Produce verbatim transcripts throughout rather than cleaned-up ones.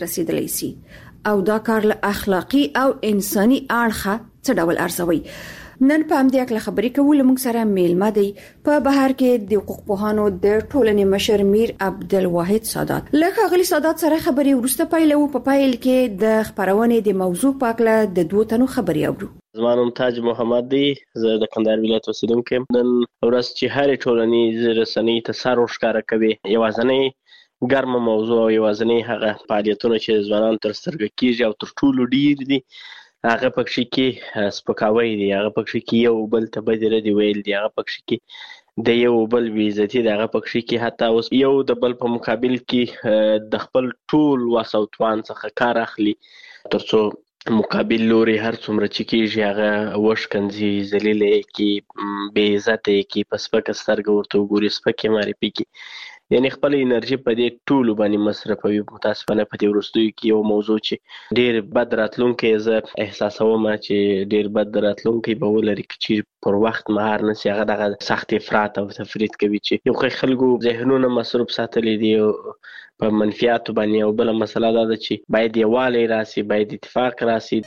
رسیدلی سي او دا کار له اخلاقی او انساني اړخه څه ډول ارزوي. نن په همدې اړه خبرې کوو. موږ سره میلمه دی په بهر کې د حقوق پوهانو د ټولنې مشر میر عبدالواحد سادات. لکه غلی سادات سره خبرې ورسته پیلو. په پایل کې د خبرونې د موضوع په اړه د دوه تنو خبرې اورو. زما نوم تاج محمد دی، زه د کندهار ولایت اوسیدونکی یم. نن ورځ چې هرې ټولنیزې رسنۍ ته سر ورښکاره کوي، یوازینۍ ګرمه موضوع او یوازینۍ هغه فعالیتونه چې ځوانان تر سترګه کېږي او تر ټولو ډیر دي، هغه پکې کې سپکاوی دی، هغه پکې کې یو بل ته بدې ردې ویل دي، هغه پکې کې د یو بل بې عزتي دی، هغه پکې کې حتی اوس یو د بل په مقابل کې د خپل ټول وس او توان څخه کار اخلي تر څو مقابل لوري هر څومره چې کېږي هغه وشکنځي، ذلیلې کې، بې عزته کې، په سپکه سترګه ورته وګوري، سپکې معرفي کې، یعنی خپل انرژي په دې ټولو باندې مصرفوي. متاسفانه په دې وروستیو کې یو موضوع چې ډېر بد راتلونکی زه احساسوم چې ډېر بد راتلونکی به ولري که چیرې پر وخت مهار نه سي. هغه دغه سخت افراط او تفرید کوي چې یو ښه خلکو ذهنونه مصروف ساتلی دي په منفیاتو باندې. او بله مسله دا ده چې باید یووالی راسي، باید اتفاق راسي.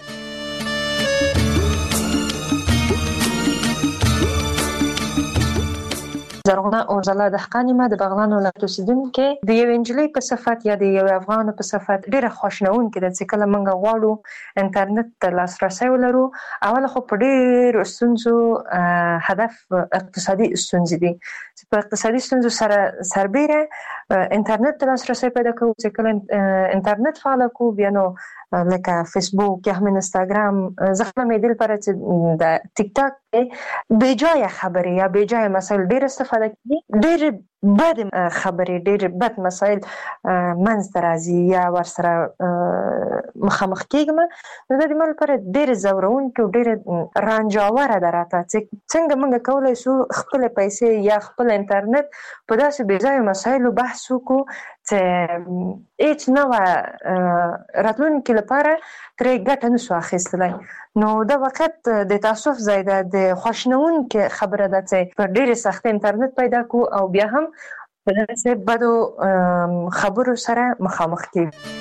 زرغونه اوزاله دهقان یم، د بغلان ولایت اوسیدونکې. د یو انجلۍ په صفت یا د یو افغان په صفت ډېره خواشینونکې ده چې کله موږ غواړو انټرنیټ ته لاسرسی ولرو. اوله خو په ډېرو ستونزو هدف اقتصادي ستونزې دي چې په اقتصادي ستونزو سره سربیره انټرنیټ ته لاسرسی پیدا کوو. چې کله انټرنیټ فعاله کوو بیا نو لکه فیسبوک یا هم انستاګرام، زه خپله مې دې لپاره چې د ټیک ټاک بې جایه خبرې یا بې جایه مسایل ډېر استفاده کوي، ډېر بد خبرې، ډېر بد مسایل منځته راځي یا ورسره مخامخ کېږم. نو دا د ما لپاره ډېرې ځورونکې او ډېرې رنجاوره ده راته چې څنګه موږ کولی شو خپلې پیسې یا خپل انټرنیټ په داسې بې ځایه مسایلو بحث وکړو چې هیڅ نوعه راتلونکي لپاره ترې ګټه نه شو اخیستلی. نو دا وخت د تاسف ځای ده، د خواشینونکې خبره ده چې په ډېرې سختۍ انټرنیټ پیدا کړو او بیا هم په داسې بدو خبرو سره مخامخ کېږو.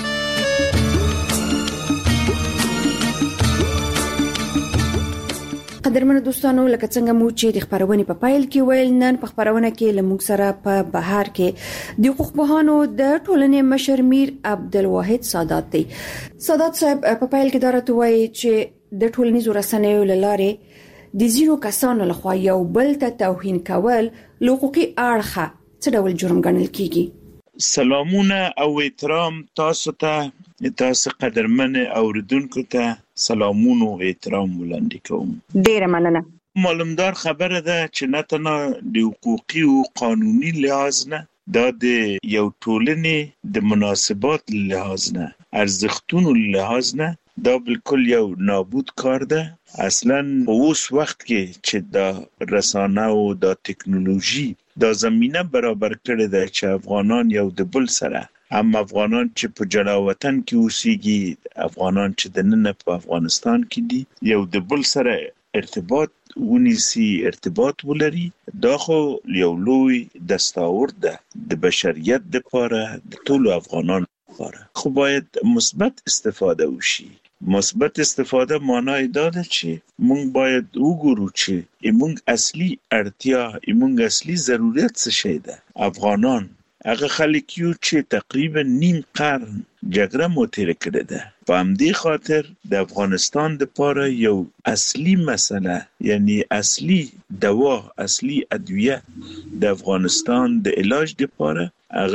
قدرمنو دوستانو، لکه څنګه مو چې د خبرونې په پایل کې ویل، نن په خبرونه کې له موږ سره په بهر کې د حقوق پوهانو د ټولنې مشر میر عبدالواحد سادات دی. سادات صاحب، په پایل کې دا راته وایي چې د ټولنیزو رسنیو له لارې د ځینو کسانو لخوا یو بل ته توهین کول له حقوقي اړخه څه ډول جرم ګڼل کیږي؟ سلامونه او احترام تاسو ته، تاسو قدرمن اوریدونکو ته سلامونه او احترام وړاندې کوم. ډیره مننه. معلومدار خبره ده چې نه تنها د حقوقي او قانوني لحاظ نه، دا د یو ټولنې د مناسبات لحاظ نه، ارزښتونو لحاظ نه، دا بالکل یو نابود کار ده. اصلا په اوس وخت کې چې دا رسانه او دا ټکنالوژي دا زمینه برابر کړې ده چې افغانان یو د بل سره، هم افغانان چې په جلا وطن کې اوسېږي، افغانان چې دننه په افغانستان کې دي، یو د بل سره ارتباط ونیسي، ارتباط ولري. دا خو یو لوی دستاورد ده د بشریت دپاره، د ټولو افغانانو لپاره. خو باید مثبت استفاده وشي. مثبت استفاده معنی دا ده چې مونږ باید وګورو چې مونږ اصلي اړتیا، مونږ اصلي ضرورت څه شی ده. افغانان هغه خلک یو چې تقریبا نیم قرن جګړه مو تېره کړې ده. په همدې خاطر د افغانستان دپاره یو اصلي مسله، یعنی اصلي دوا، اصلي ادویه د افغانستان د علاج دپاره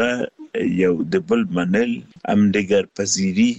هغه یو د بل منل، همدیگر پذیری.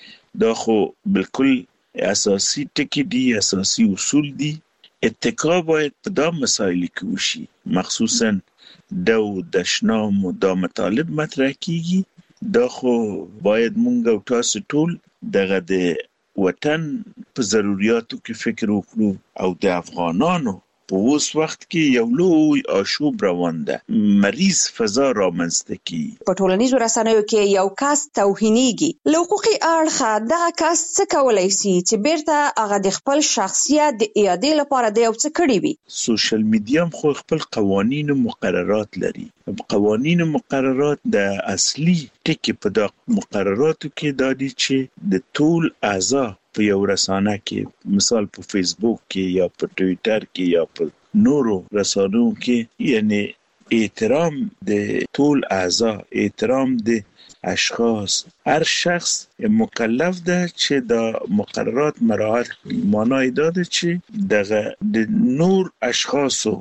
دا خو بالکل اساسی ټکی دي، اساسی اصول دي. اتکا باید په دا مسائل کې وشي، مخصوصا دو دشنام و دا مطالب مطرح کیږي. دا خو باید مونږ او تاسو ټول دغه د وطن په ضرورتو کې فکر وکړو او د افغانانو په اوس وخت کې یو لوی آشوب روان ده، مریض فضا رامنځته کی. په ټولنیزو رسنیو کې یو کس توهینېږي، له حقوقي اړخه دغه کس څه کولای شي چې بیرته هغه د خپل شخصیت د اعادې لپاره د یو څه کړی وي؟ سوشل میډیا خو خپل قوانین او مقررات لري. قوانین او مقررات د اصلي ټکي په د مقرراتو کې دا دي چې د ټول اعضا په یو رسانه کې، مثال په فیسبوک کې یا په ټویټر کې یا په نورو رسانو کې، یعنی احترام د ټول اعضا، احترام د اشخاص، هر شخص مکلف ده چې د مقررات مراعات کړي. معنی دا ده چې دغه د نور اشخاصو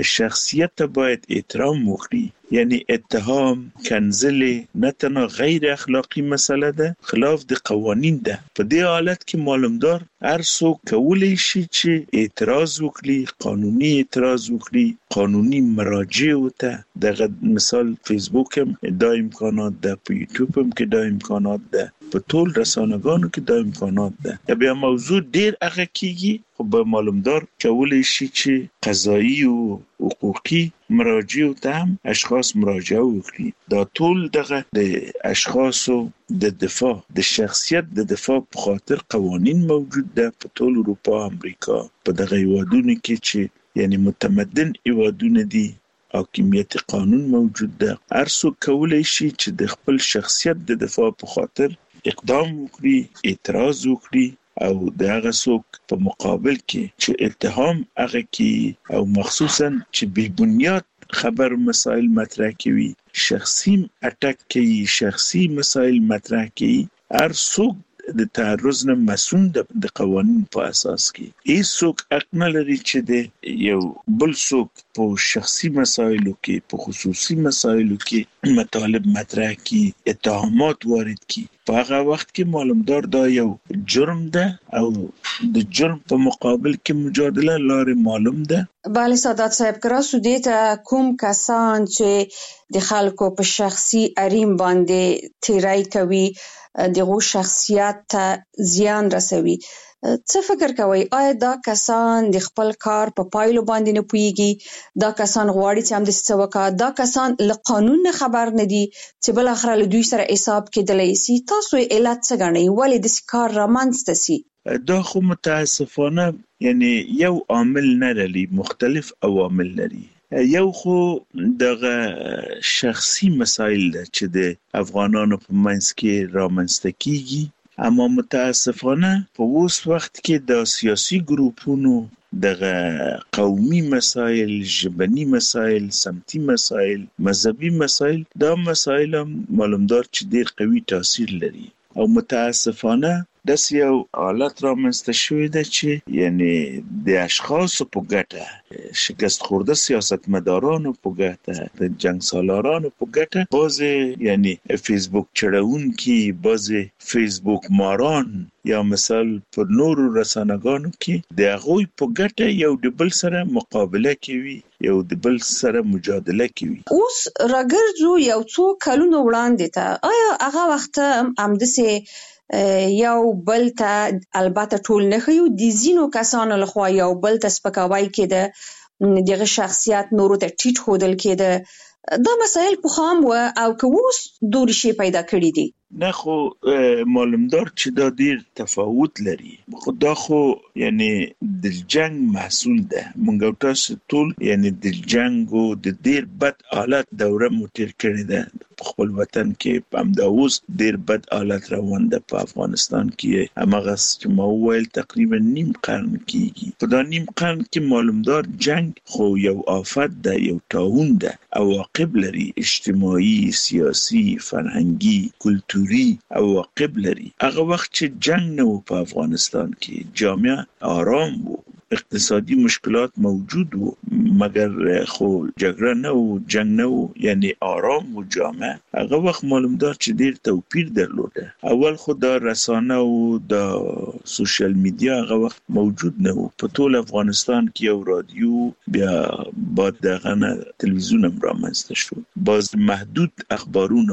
شخصیت باید احترام وکړي. یعنی اتهام، کنځلې نه تنها غیر اخلاقی مسله ده، خلاف د قوانین ده. په دې حالت کې معلومدار هر څوک کولی شي چې اعتراض وکړي، قانوني اعتراض وکړي، قانوني مراجع وته. دغه مثال فیسبوک هم دا امکانات ده، په یوټیوب هم کې دا امکانات ده، په ټول رسانه‌ګانو کې دا امکانات ده. بیا موضوع ډیر هغه کیږي، خو به معلومدار کولی شي چې قضایی او حقوقي مراجع ته هم اشخاص مراجعه وکړي. دا ټول دغه د اشخاصو د دفاع د شخصیت د دفاع په خاطر قوانین موجود ده په ټول اروپا، امریکا، په دغه هیوادونو کې چې یعنی متمدن هیوادونه دي، حاکمیت قانون موجود ده. هر څوک کولی شي چې د خپل شخصیت د دفاع په خاطر اقدام وکړي، اعتراض وکړي، او د هغه څوک په مقابل کې چې اتهام هغه کې او مخصوصا چې بی بنیاد خبر مسائل مطرح کوي، شخصي اٹک کوي، شخصي مسائل مطرح کوي، هر څوک د تعرض نه مسؤل د قوانین په اساس کې. هیڅ څوک حق نه لري چې د یو بل څوک په شخصي مسایلو کې، په خصوصي مسایلو کې مطالب مطرح کړي، اتهامات وارد کړي. په هغه وخت کې معلومدار دا یو جرم ده او د جرم په مقابل کې مجادله لارې معلوم ده. بله سادات صاحب، کراسو دیتا کوم کسان چې د خلکو په شخصي حریم باندې تیری کوي، دغه شخصیت ته زیان رسوي، څه فکر کوي؟ آیا دا کسان د خپل کار په پایلو باندې نه پوهیږي؟ دا کسان غواړي چې هم د څه وکړي؟ دا کسان له قانون نه خبر نه دي چې بل اخر له دوی سره حساب کېدلی شي؟ تاسو علت څه ګڼئ؟ ولې داسې کار رامنځته شي؟ دا خو متاسفانه یعنی یو عامل نه لري، مختلف عوامل لري. یو خو دغه شخصي مسایل ده چې د افغانانو په منځ کې رامنځته کیږي، اما متاسفانه په اوس وخت کې د سیاسي ګروپونو دغه قومي مسایل، ژبني مسایل، سمتي مسایل، مذهبي مسایل، دا مسایل هم معلومدار چې ډیر قوي تاثیر لري. او متاسفانه داسې یو حالت رامنځته شوی ده چې یعنی د اشخاصو په ګټه، شکست خورده سیاستمدارانو په ګټه، د جنګ سالارانو په ګټه، بعضې یعنی فیسبوک چړونکي، بعضې فیسبوک ماران یا مثال پر نورو رسانه‌ګانو کې د هغوی په ګټه یو د بل سره مقابله کوي، یو د بل سره مجادله کوي. اوس راګرځو یو څو کلونو وړاندې ته، آیا هغه وخت همداسې یو بل ته، البته ټول نه ښیو، د ځینو کسانو لخوا یو بل ته سپکاوی کېده، دغه شخصیت نورو ته ټیټ ښودل کېده، دا مسایل پخوا هم وه او که اوس دورې شی پیدا کړي دي؟ نه خو معلومدار چې دا ډیر تفاوت لري. خو دا خو یعنی د جنگ محصول ده. مونږ تاسو ټول یعنی د جنگ او د ډیر بد حالت دوره مو تیر کړې ده په خپل وطن کې. هم دا اوس ډیر بد حالت روان ده په افغانستان کې. همغه چې ما وویل تقریبا نیم قرن کېږي. په دا نیم قرن کې معلومدار جنگ خو یو آفت ده، یو طاعون ده، عواقب لري، اجتماعي، سیاسي، فرهنګي، کلتوري عواقب لري. هغه وخت چې جنگ نه و په افغانستان کې، جامعه آرام و، اقتصادي مشکلات موجود و، مگر خو جګړه نه و، جنگ نه و، یعنی آرام و جامعه. هغه وخت معلومدار چې ډیر توپیر درلوده. اول خو دا رسانه او دا سوشل میډیا هغه وخت موجود نه و. په ټول افغانستان کې یو رادیو، بیا بعد دغه نه تلویزیون هم رامنځته شو. باز محدود اخبارونه و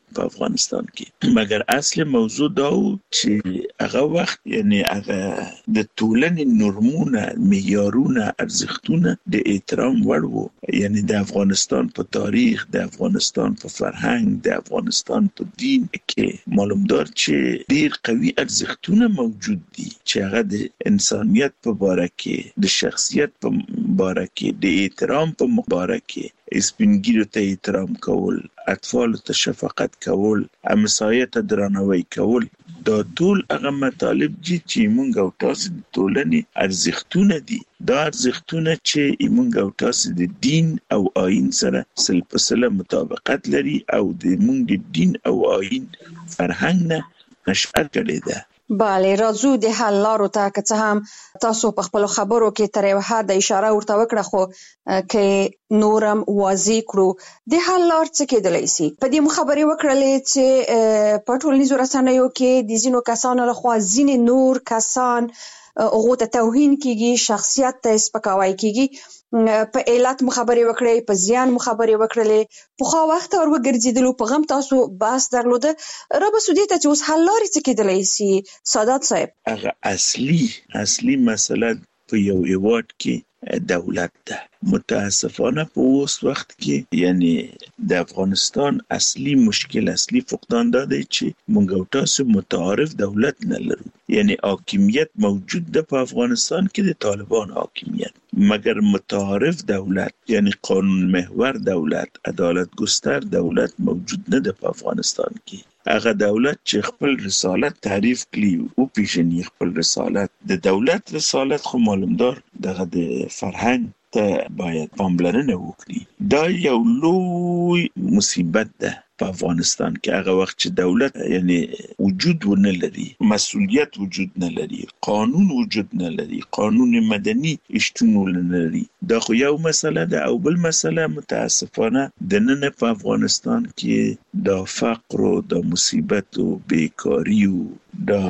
په افغانستان کې. مګر اصل موضوع دا و چې هغه وخت یعنی هغه د ټولنې نورمونه، معیارونه، ارزښتونه د احترام وړ وو. یعنی د افغانستان په تاریخ، د افغانستان په فرهنګ، د افغانستان په دین کې معلومدار چې ډیر قوي ارزښتونه موجود دي چې هغه د انسانیت په باره کې، د شخصیت په باره کې، د احترام په باره کې، سپینګیرو ته احترام کول، اطفال ته شفقت کول، همسایه ته درناوی کول، دا ټول هغه مطالب دي چې موږ او تاسو د ټولنې ارزښتونه دي. دا ارزښتونه چې موږ او تاسو د دین او آیین سره سل په سله مطابقت لري او د موږ د دین او آیین فرهنګ نه نشأت کړې ده. بله، راځو د حل لارو ته. که څه هم تاسو په خپلو خبرو کې تر یو حده اشاره ورته وکړه، خو که نورم واضح کړو د حل لار څه کېدلی سي. په دې مو خبرې وکړلې چې په ټولنیزو رسنیو کې د ځینو کسانو لخوا ځینې نور کسان هغو ته توهین کېږي، شخصیت ته سپکاوی کېږي. په علت مو خبرې وکړې، په زیان مو خبرې وکړلې. پخوا وخت ور وګرځېدلو په غم تاسو بحث درلوده. را به سو دې ته چې اوس حل لارې څه کېدلی سي سادات صاحب؟ هغه اصلي اصلي مسله په یو هیواد کې دولت ده. متاسفانه په اوس وخت کې یعنی د افغانستان اصلي مشکل، اصلي فقدان دا دی چې موږ او تاسو متعارف دولت نه لرو. یعنی حاکمیت موجود ده په افغانستان کې، د طالبان حاکمیت، مگر متعارف دولت یعنی قانون محور دولت، عدالت گستر دولت موجود نه ده په افغانستان کې. هغه دولت چې خپل رسالت تعریف کړي او پیژني خپل رسالت، د دولت رسالت خو معلومدار دغه د فرهنګ ته باید پاملرنه وکړي. دا یو لوی مصیبت ده په افغانستان کې. هغه وخت چې دولت یعنی وجود ونه لري، مسؤلیت وجود نه لري، قانون وجود نه لري، قانون مدني شتون نه لري. دا خو یو مسله ده. او بل مسله متاسفانه د نن په افغانستان کې دا فقر او دا مصیبت او بیکاری او دا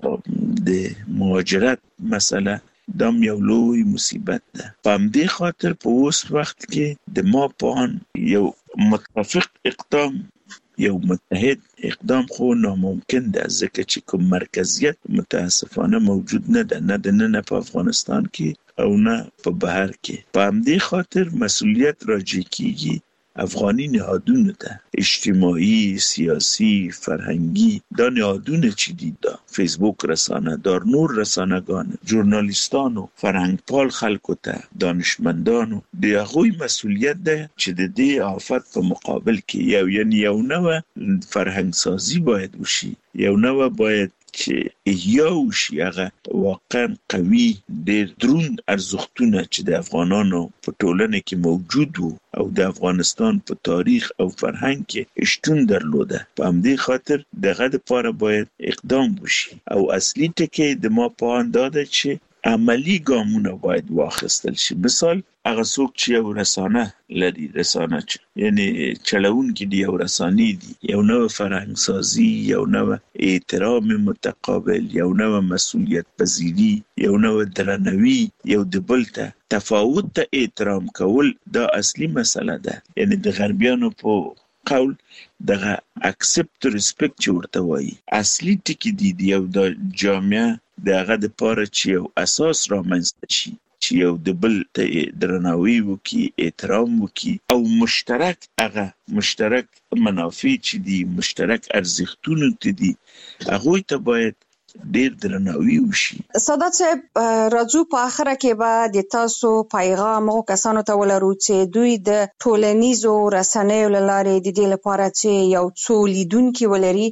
د مهاجرت مسله دام یو لوی مصیبت ده. په همدې خاطر په اوس وخت کې د ما په آن یو متفق اقدام، یو متحد اقدام خو ناممکن ده، ځکه چې کوم مرکزیت متاسفانه موجود نه ده، نه د نن په افغانستان کې او نه په بهر کې. په همدې خاطر مسؤلیت راجع کیږي افغانی نهادونو ته، اجتماعي، سیاسی، فرهنګي. دا نهادونه چې دي، دا فیسبوک رسانه، دا نور رسانه‌ګان، ژورنالیستانو، فرهنګپال خلکو ته، دانشمندانو، د هغوی مسؤلیت ده چې د دې آفت په مقابل کې یو یعنی یو نوه فرهنګ سازی باید وشي، یو نوه باید چې احیا وشي. هغه واقعا قوي ډېر دروند ارزښتونه چې د افغانانو په ټولنه کې موجود وو او د افغانستان په تاریخ او فرهنګ کې شتون درلوده. په همدې خاطر دغه دپاره باید اقدام وشي. او اصلي ټکی د ما په آن دا ده چې عملی ګامونه باید واخیستل شي. مثال هغه څوک چې یو رسانه لري، رسانه چې یعنی چلوونکي دي، یو رسانې دي، یو نوه فرهنګ سازي، یو نوه احترام متقابل، یو نوه مسؤلیت پذیری، یو نوه درناوي، یو د بل ته تفاوت ته احترام کول، دا اصلي مسله ده. یعنی د غربیانو په قول دغه اکسپت ریسپیکټ چې ورته وایي اصلي ټکي دي. یو د جامعه دغه د پاره چې یو اساس رامنځته شي چې یو د بل ته درناوی وکي، احترام وکي، او مشترک هغه مشترک منافع چې دي، مشترک ارزښتونه ته دي، هغوی ته باید ډیر درناوی وشي. سادات صاحب، راځو په اخره کې به د تاسو پیغام او کسانو ته ولرو چې دوی د ټولنیزو رسنیو له لارې د دې لپاره چې یو څو لیدونکي ولري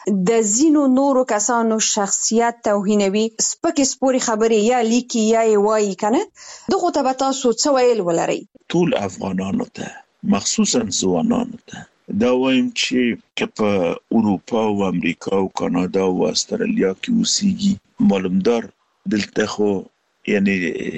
د ځینو نورو کسانو شخصیت توهینوي، سپکې سپورې خبرې یا لیکي یا یې وایي کنه، دغو ته به تاسو څه ویل ولرئ؟ ټول افغانانو ته، مخصوصا ځوانانو ته دا وایم چې که په اروپا او امریکا او کانادا او استرالیا کې اوسېږي، معلومدار دلته خو یعنی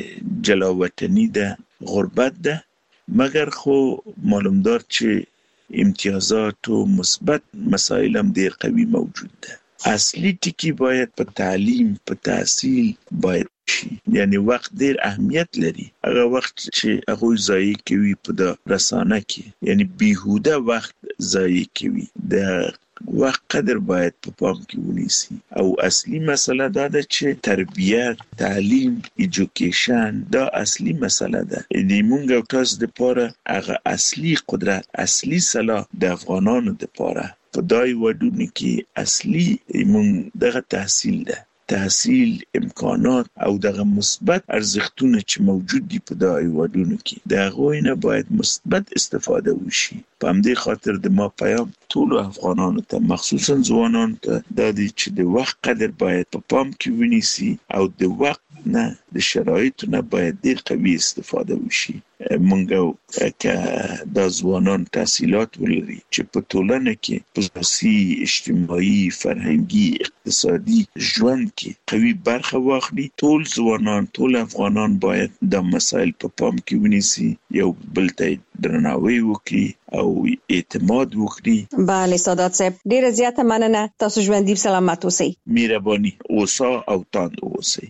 جلاوطني ده، غربت ده، مګر خو معلومدار چې امتیازات او مثبت مسائل هم ډېر قوي موجود ده. اصلي ټکی باید په تعلیم، په تحصیل باید شي. یعنی وخت ډیر اهمیت لري. هغه وخت چې هغه ضایع کوي په د رسانه کې، یعنی بیهوده وخت ضایع کوي، د وخت قدر باید په پام کې ونیسي. او اصلي مسله دا ده چې تربیت، تعلیم، ایجوکیشن دا اصلي مسله ده. دې مونږ او تاسو د پاره هغه اصلي قدرت، اصلي سلاح د افغانانو د پاره په دای ودونه کې اصلي مونږ دغه تحصیل ده. تحصیل، امکانات او دغه مثبت ارزښتونه چې موجود دي په دغه هیوادونو کې د هغوی نه باید مثبت استفاده وشي. په همدې خاطر د ما پیام ټولو افغانانو ته مخصوصا ځوانانو ته دا دی چې د وخت قدر باید په پام کې ونیسي او د وخت نه د شرایطو نه باید ډېر قوي استفاده وشي. مونږ که دا ځوانان تحصیلات ولري چې په ټولنه کې په سیاسي، اجتماعي، فرهنګي، اقتصادي ژوند کې قوي برخه واخلي، ټول ځوانان، ټول افغانان باید دا مسایل په پام کې ونیسي، یو بل ته درناوی وکړي او اعتماد وکړي. بله سادات صاحب، ډیره زیاته مننه. تاسو ژوندي سلامت اوسئ. مهرباني اوسه او تاند اوسئ.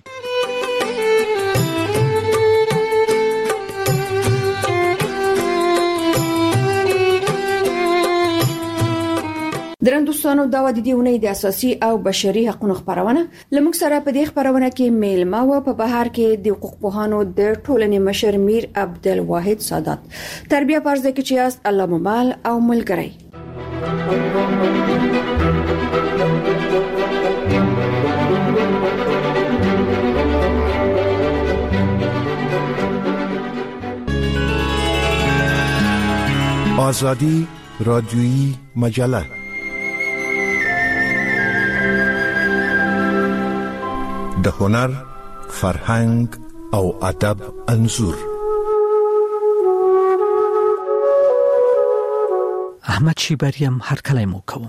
درندوستانو دا د دې ونې د اساسي او بشري حقوقو خبرونه لمک سره په دې خبرونه کې میلمه و په بهر کې د حقوق پوهانو د ټولنې مشر میر عبدالواحد سادات. تربیه پرځ کې چې است الله ممال او ملګری. آزادی رادیویی مجله د هنر، فرهنګ او ادب انځور. احمد شیبریم هر کله مو کوم.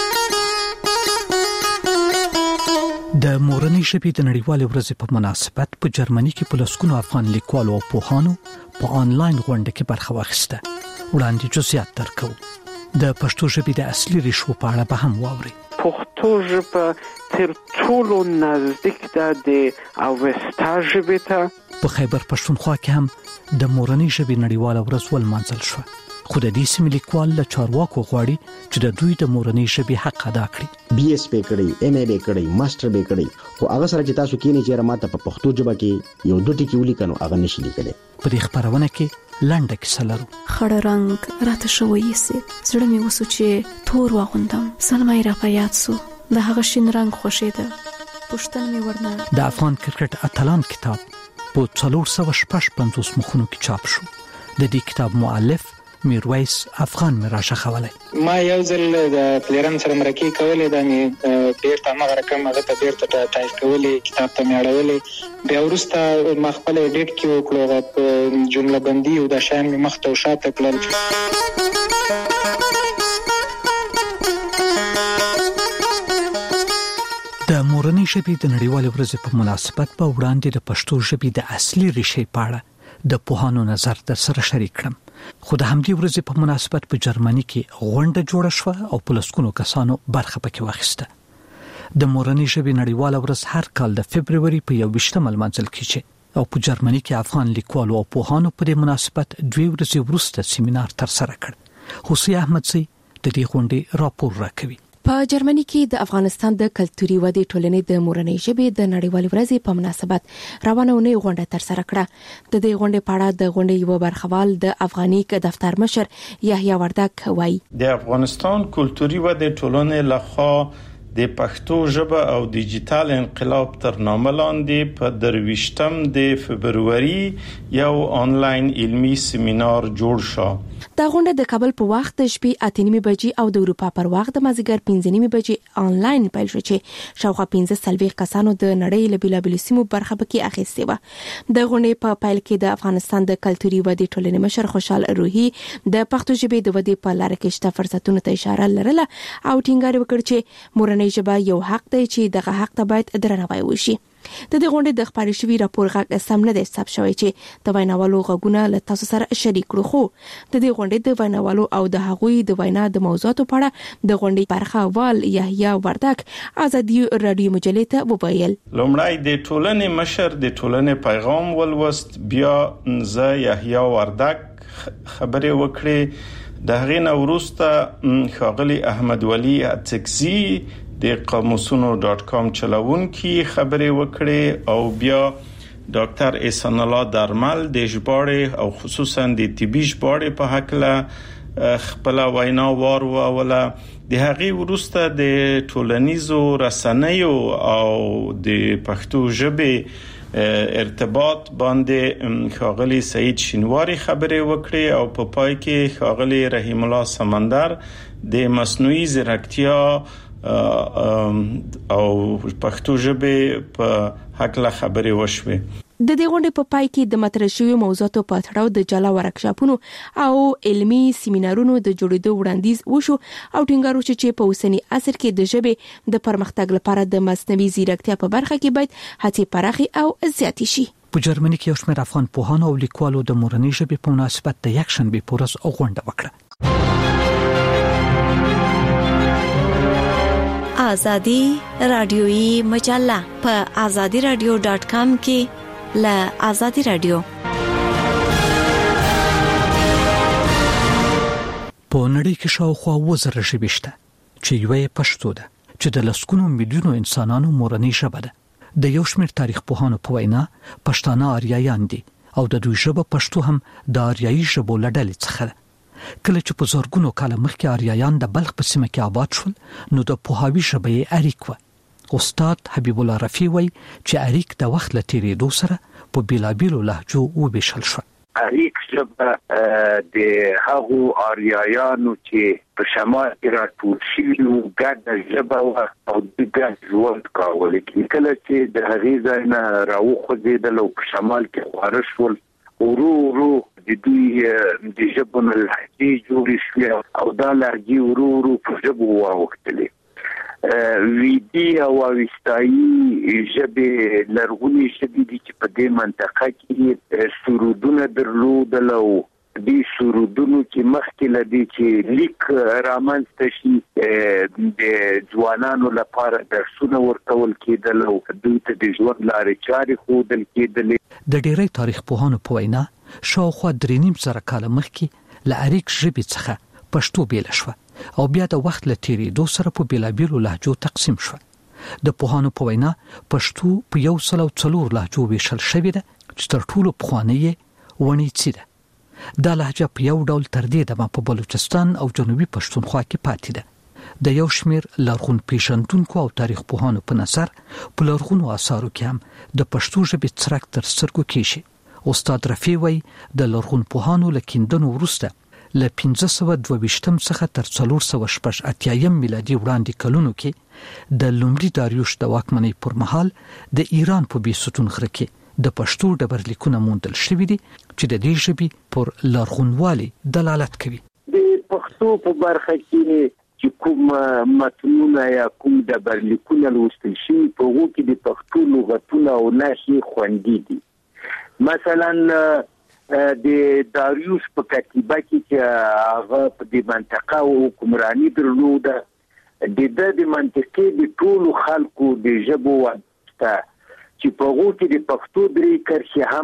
د مورنۍ ژبې د نړیوالې ورځې په مناسبت په جرمني کې په لسګونو افغان لیکوالو او پوهانو په آنلاین غونډه کې برخه واخیسته. وړاندې جزئیات درکو. د پښتو ژبې د اصلي ریښو په اړه به هم واوري. پښتو ژبه تر ټولو نزدیک ده د اوستا ژبې ته. په خیبر پښتونخوا کې هم د مورنۍ ژبې نړیواله ورځ ولمانځل شوه. خو د دې سیمې لیکوال له چارواکو غواړي چې د دوی د مورنۍ ژبې حق ادا کړي. بي اس پی کړي، ایم ای بي کړي، ماستر بي کړي، خو هغه سره چې تاسو کینې چې راته په پښتو ژبه کې یو دوه ټکي ولیکنو هغه نشي لیکلی. په دې خبرونه کې لنډه کیسه لرو. خړ رنگ راته شوی سي، زړه مې وسو چې تور واغوندم. سلمای را په یاد سو، د هغه شین رنگ خوښیده. پښتنه مې ورنه. د افغان کرکټ اتلان کتاب په څلور سوه شپږ پنځوس مخونو کې چاپ شو. د دې کتاب مؤلف میرویس افغان مې راښخولی. ما یو ځل د پلیرن سره مرکې کولې، دا مې بیرته هماغه رقم هغه ته بیرته ټایپ کولې، کتاب ته مې اړولې. بیا وروسته ما خپل ایډیټ کې وکړو، هغه جمله بندي او د شیان مې مخ ته او شاته کړل. د مورنۍ ژبې د نړیوالې ورځې په مناسبت په وړاندې د پښتو ژبې د اصلي ریښې په اړه د پوهانو نظر در سره شریک کړم. خو د همدې ورځې په مناسبت په جرمني کې غونډه جوړه شوه او په لسګونو کسانو برخه پکې واخیسته. د مورنۍ ژبې نړیواله ورځ هر کال د فبروري په یوویشتمه لمانځل کیږي او په جرمني کې افغان لیکوالو او پوهانو په دې مناسبت دوی ورځې وروسته سیمینار ترسره کړ. حسین احمدزی د دې غونډې راپور راکوي. په جرمني کې د افغانستان د کلتوري ودې ټولنې د مورنۍ ژبې د نړیوالې ورځې په مناسبت روانه اونۍ غونډه ترسره کړه. د دې غونډې په اړه د غونډې یو برخوال د افغاني دفتر مشر یحیی وردک وایي. د افغانستان کلتوري ودې ټولنې لخوا د پښتو ژبه او ډیجیټل انقلاب تر نامه لاندې په درویشتم د فبروري یو آنلاین علمي سیمینار جوړ شو. دا غونډه د کابل په وخت د شپې اته نیمې بجې او د اروپا پر وخت د مازیګر پنځه نیمې بجې آنلاین پیل شو چې شاوخوا پنځه سلويخ کسانو د نړۍ له بیلابیلو سیمو برخه پکې اخیستې و. د غونډې په پیل کې د افغانستان د کلتوري ودې ټولنې مشر خوشحال روحي د پښتو ژبې د ودې په لار کې شته فرصتونو ته اشاره لرله او ټینګار وکړ چې مورنۍ ژبه یو حق دی چې دغه حق ته باید درناوی وشي. د دې غونډې د خبري شوی راپور غږ سم نه دی ثبت شوی چې د ویناوالو غږونه له تاسو سره شریک کړو. خو د دې غونډې د ویناوالو او د هغوی د وینا د موضوعاتو په اړه د غونډې برخوال یحیی وردک آزادي رادیو مجلې ته وویل. لومړی د ټولنې مشر د ټولنې پیغام ولوست، بیا زه یحیی وردک خبرې وکړې د هغې نه وروسته ښاغلي احمد ولی اڅکزي د قاموسونو ډاټ کام چلوونکي خبرې وکړې او بیا ډاکټر احسان الله درمل د ژباړې او خصوصا د طبي ژباړې په حق خپل وینا واروله. د هغې وروسته د ټولنیزو رسنیو او د پښتو ژبې ارتباط باندې ښاغلي سعید شینواری خبرې وکړې او په پای کې ښاغلي رحیم الله سمندر د مصنوعي ځیرکتیا او پښتو ژبې په حق لا خبرې وشوې. د دې غونډې په پای کې د مطرح شویو موضوعاتو په تړاو د جلا ورکشاپونو او علمي سیمینارونو د جوړېدو وړاندیز وشو او ټینګار وشو چې په اوسنی عصر کې د ژبې د پرمختګ لپاره د مصنوعي ځیرکتیا په برخه کې باید هڅې پراخي او زیاتې شي. په جرمني کې یو شمېر افغان پوهانو او لیکوالو د مورنۍ ژبې په مناسبت د یک شنبې په ورځ غونډه وکړه. آزادی رادیویی مجله په آزادی رادیو ډاټ کام کې له آزادی رادیو. په نړۍ کې شاوخوا وزره ژبې شته چې یوه پښتو ده چې د لسګونو میلیونو انسانانو مورنۍ ژبه ده. د یو شمېر تاریخ پوهانو په وینا پښتانه آریایان دي او د دوی ژبه پښتو هم د آریایي ژبو له ډلې څخه ده. کله چې په زرګونو کاله مخکې آریایان د بلخ په سیمه کې آباد شول نو د پوهاوي ژبه یې اریک وه. استاد حبیب الله رفیع وایي چې اریک د وخت له تېرېدو سره په بېلابېلو لهجو وویشل شوه. اریک ژبه د هغو آریایانو چې په شمال کې راټول شوي وو ګډه ژبه وه او دوی ګډ ژوند کاوه. کله چې د هغې ځای نه راوخوځېدل او په شمال کې خواره شول ورو ورو د دوی د ژبو نه لهجې جوړې شوې او دا لهجې ورو ورو په ژبو واوښتلې. ویدي او اوستایي ژبې لرغونې ژبې دي چې په دې منطقه کې سرودونه درلودل او دې سرودونو کې مخکې له دې چې لیک رامنځته شي د ځوانانو لپاره درسونه ورکول کېدل او دوی ته د ژوند لارې چارې ښودل کېدلې. د ډېری تاریخ پوهانو په وینا شاوخوا درې نیم زره کاله مخکې له اریک ژبې څخه پښتو بیله شوه او بیا د وخت له تېرېدو سره په بېلابېلو لهجو تقسیم شوه. د پوهانو په وینا پښتو په یو سل او څلور لهجو ویشل شوې ده چې تر ټولو پخوانۍ یې ونیڅي ده. دا لهجه په یو ډول تر دې دمه په بلوچستان او جنوبي پښتونخوا کې پاتې ده. د یو شمېر لرغون پیژندونکو او تاریخ پوهانو په نظر په لرغونو آثارو کې هم د پښتو ژبې څرک تر سترګو کېږي. استاد رفیع وایي د لرغون پوهانو له کیندنو وروسته له پنځه سوه دوه ویشتم څخه تر څلور سوه شپږ اتیایم میلادي وړاندې کلونو کې د لومړي داریوش د واکمنۍ پر مهال د ایران په بیستون غره کې د پښتو ډبرلیکونه موندل شوي دي چې د دې ژبې پر لرغونوالي دلالت کوي. د پښتو په برخه کې چې کوم متنونه یا کوم ډبرلیکونه لوستل شوي په هغو کې د پښتو لغتونه او نښې خوندي دي. مثلا د داریوش په کتیبه کې چې هغه په دې منطقه حکمراني درلوده د ده د منطقې د ټولو خلکو د ژبو واسطه چې په هغو کې د پښتو درې کرښې هم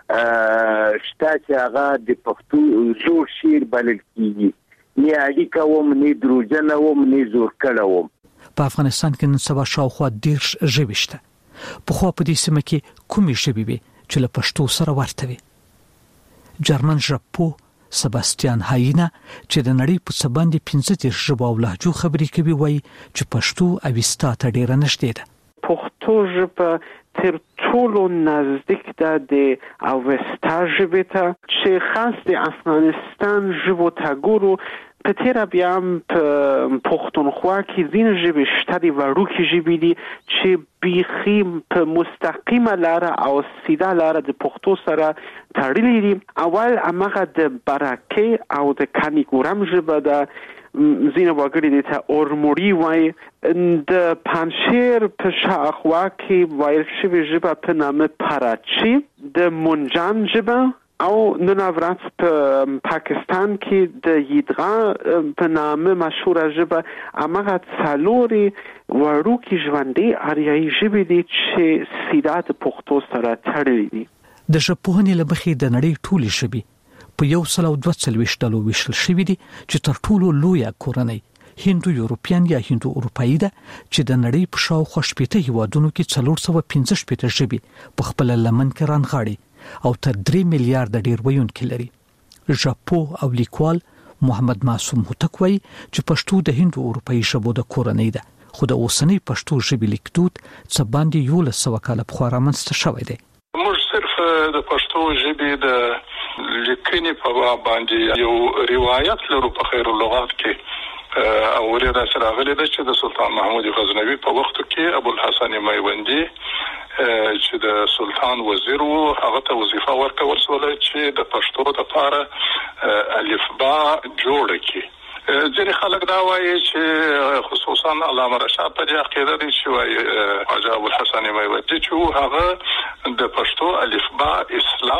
شته چې هغه د پښتو زوړ شعر بلل کېږي. نه اړیکه وم نه دروژنه وم نه زور کړه وم. په افغانستان کې نن سبا شاوخوا دېرش ژبې شته. پخوا په دې سیمه کې کومې ژبې وې چې له پښتو سره ورته وي؟ جرمن ژبپوه سباستیان هاینا چې د نړۍ په څه باندې پنځه دېرش ژبو او لهجو خبرې کوي وایي چې پښتو اوستا ته ډېره نږدې ده. پښتو ژبه تر ټولو نزدیک ده د اوستا ژبې ته چې خاص د افغانستان ژبو ته ګورو. په تیره بیا هم په پښتونخوا کې ځینې ژبې شته دي وړوکې ژبې دي چې بیخي په مستقیمه لاره او سیده لاره د پښتو سره تړلي دي. اول هماغه د برکې او د کانیګورم ژبه ده. ځینې وګړي دې ته اورموړي وایي. د پنجشیر په شاوخوا کې ویل شوې ژبه په نامه پراچي، د منجان ژبه او نن ورځ په پاکستان کې د یدغا په نامه مشهوره ژبه. هماغه څلورې وړوکې ژوندۍ آریایي ژبې دي چې سیده د پښتو سره تړلي دي. د ژبپوهنې له مخې د نړۍ ټولې ژبې په یو سل او دوه څلوېښت ډلو ویشل شوي دي چې تر ټولو لویه کورنۍ هندو یورپین یا هندو اروپایي ده چې د نړۍ په شاوخوا شپېته هیوادونو کې څلور سوه پنځه شپېته ژبې په خپل لمن کې رانغاړي او تر درې میلیارډ ډیر ویونکي لري. ژبپوه او لیکوال محمد معصوم هوتک وایي چې پښتو د هندو اروپایي ژبو د کورنۍ ده، خو د اوسنۍ پښتو ژبې لیکدود څه باندې یولس سوه کاله پخوا رامنځته شوی دی. موږ صرف د پښتو ژبې د لیکنې په باب باندې یو روایت لرو په خیر اللغات کې، او ورته سره غلي ده چې د سلطان محمود غزنوي په وخت کې ابو الحسن میوندی چې د سلطان وزیر وو هغه ته وظیفه ورکول شوه چې د پښتو لپاره الفبا جوړ کړي. ځینې خلک دا وایي چې خصوصا علامه رشاد په دې عقیده دي چې وایي خواجه ابو الحسن میوندی چې هغه د پښتو الفبا اصلاح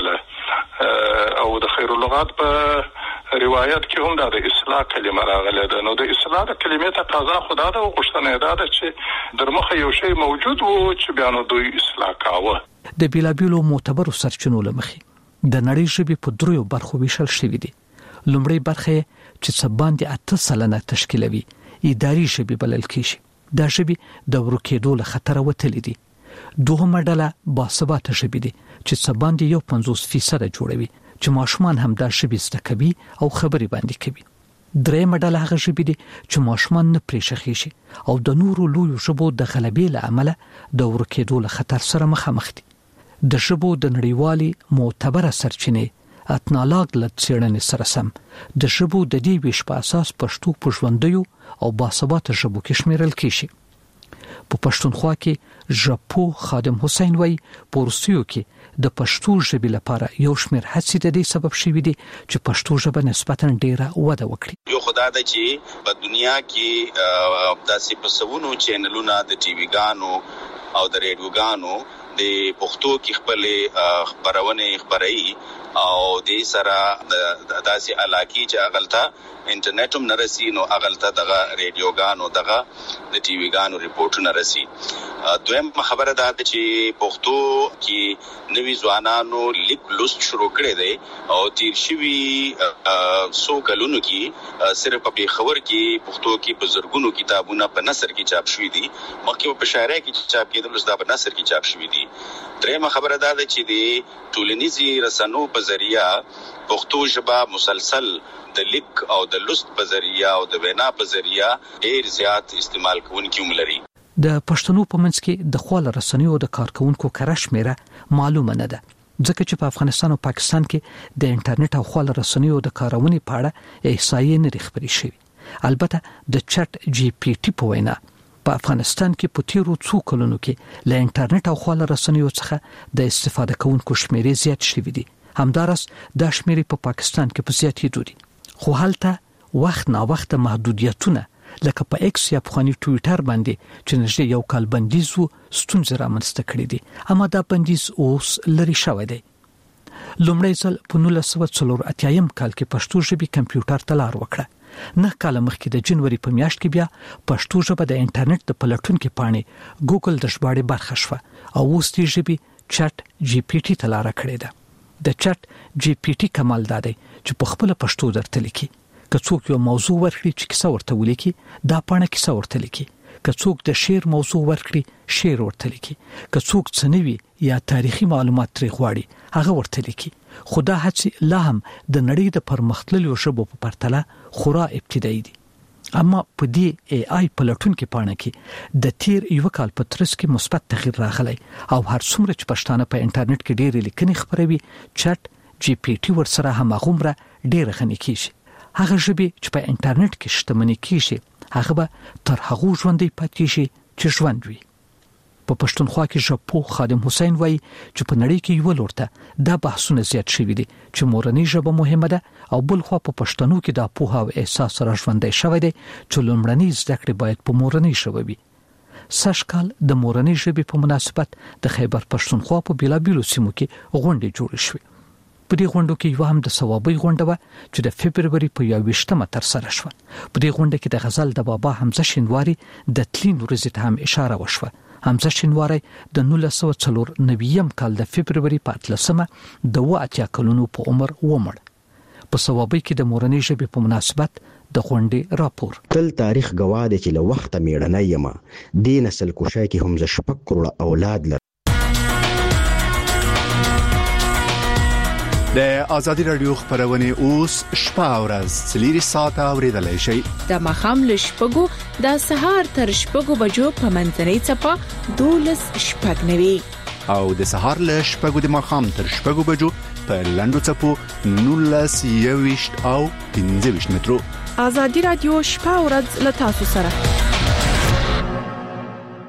کړله او د خیر اللغات په روایت کې هم دا د اصلاح کلمه راغله ده. نو د اصلاح د کلمې تقاضا خدا ده او غوښتنه ده چې در مخه یو شی موجود وو چې بیا نو دوی اصلاح کاوه. د بیلابیلو معتبرو سرچینو له مخې د نړۍ ژبې په دریو برخو ویشل شوي دي. لومړی برخه چې څه باندې اته سلنه تشکیلوي اداري ژبې بلل کېږي. دا ژبې د ورکېدو له خطره وتلې دي. دوهمه ډله باثباته ژبې دي چې څه باندې یو پنځوس فیصده جوړوي چې ماشومان هم دا ژبې زده کوي او خبرې باندې کوي. درېمه ډله هغه ژبې دي چې ماشومان نه پرې شخېږي او د نورو لویو ژبو د غلبې له امله د ورکېدو له خطر سره مخامخ دي. د ژبو د نړیوالې معتبره سرچینې اتنالاګ له څېړنې سره سم د ژبو د دې ویش په اساس پښتو په ژوندیو او باثباته ژبو کې شمیرل کېږي. په پښتونخوا کې ژبپوه خادم حسین وایي په روسیو کې د پښتو ژبې لپاره یو شمېر هڅې د دې سبب شوي دي چې پښتو ژبه نسبتاً ډیره وده وکړي. یو خدای ده چې په دنیا کې داسې په سوونو چینلونه د ټي وي ګانو او د ریډیوګانو د پښتو کې خپل خبرونه خبري او د سره د داسې علاقې چې اغلطه انټرنیټ هم نرسي نو اغلطه دغه ریډیوګانو دغه د ټي وي ګانو ریپورټونه نرسي. دویم خبره ده چې پښتو کې نوي ځوانانو لیک لوست شروع کړي دي او تیر شوي سو کلونو کې صرف په خبر کې پښتو کې په زرګونو کتابونه په نثر کې چاپ شوي دي، مخکې په شاعرۍ کې چاپ کېدل اوس دا په نثر کې چاپ شوي دي. درېمه خبره ده چې د ټولنیزي رسنیو په ذریعہ پښتو ژبه مسلسل د لیک او د لوست په ذریعہ او د وینا په ذریعہ ډیر زیات استعمال کوونکي هم لري. د پښتنو په منځ کې د خپل رسنیو د کارکونکو کره شمیره معلومه نه ده، ځکه چې په افغانستان او پاکستان کې د انټرنیټ او خپل رسنیو د کارونې په اړه احصایې نه خبري شوي. البته د چټ جی پی ټي په وینا په افغانستان کې په تیرو څو کلونو کې له انټرنیټ او خپل رسنیو څخه د استفاده کوونکو شمیرې زیات شوي دي. همدارس دا شمیرې په پاکستان کې په زیاتېدو دي، خو هلته وخت نا وخت محدودیتونه لکه په ایکس یا پخوانی ټویټر باندې چې نږدې یو کال بندیز وو ستونزې رامنځته کړې دي، اما دا بندیز اوس لرې شوی دی. لومړی ځل په نولس سوه څلور اتیایم کال کې پښتو ژبې کمپیوټر ته لار وکړه. نه کال مخکې د جنوري په میاشت کې بیا پښتو ژبه د انټرنیټ د پلټونکو پاڼې ګوګل د ژباړې برخه شوه او اوس دې ژبې چټ جی پی ټي ته لار کړې ده. د چټ جی پی ټي کمال دا دی چې په خپل پښتو درته لیکي. که څوک یو موضوع ورکړي چې کیسه ورته ولیکي دا پاڼه کیسه ورته لیکي. که څوک د شعر موضوع ورکړي شعر ورته لیکي. که څوک څه نوي یا تاریخي معلومات ترې غواړي هغه ورته لیکي. خو دا هڅې لا هم د نړۍ د پرمختللو ژبو په پرتله خورا ابتدایي دي. اما په دې ای آی پلټونکو پاڼه کې د تیر یو کال په ترڅ کې مثبت تغییر راغلی او هر څومره چې پښتانه په انټرنیټ کې ډېر لیکنې خبروي چټ جی پی ټي ورسره هم هغومره ډېر غني کیږي. هغه ژبې چې په انټرنیټ کې شتمني کیږي هغه به تر هغو ژوندۍ پاتې شي چې ژوند وي. په پښتونخوا کې ژبپوه خادم حسین وایي چې په نړۍ کې یو لورته دا بحثونه زیات شوي دي چې مورنۍ ژبه مهمه ده او بل خو په پښتنو کې دا پوهه او احساس را ژوندۍ شوی دی چې لومړنۍ زده کړې باید په مورنۍ ژبه وي. سږ کال د مورنۍ ژبې په مناسبت د خیبر پښتونخوا په بیلابیلو سیمو کې غونډې جوړې شوې. په دې غونډو کې یو هم د ثوابي غونډه وه چې د فبروري په یوویشتمه ترسره شوه. په دې غونډه کې د غزل د بابا حمزه شینواري د تلین ورځې ته هم اشاره وشوه. حمزه شینواری د نولس سوه څلور نوي کال د فبرवरी په اتلسمه د اوه اتیا کلونو په عمر ومړ. په صوابۍ کې د مورنۍ ژبې په مناسبت د غونډې راپور. تل تاریخ گواه دی چې له وخته میړنی یم دې نسل کشای کې هم زه شپږ کروړه اولاد لرم. د آزادي رادیو خبرونه اوس شپه او ورځ څلور ساعته اوریدلای شئ. د مخام له شپږو د سهار تر شپږو بجو په منځنۍ چپه دولس شپږ نوي او د سهار له شپږو د مخام تر شپږو بجو په لندو چپو نولس یويشت او پنځه ویشت مترو. آزادي رادیو شپه او ورځ له تاسو سره.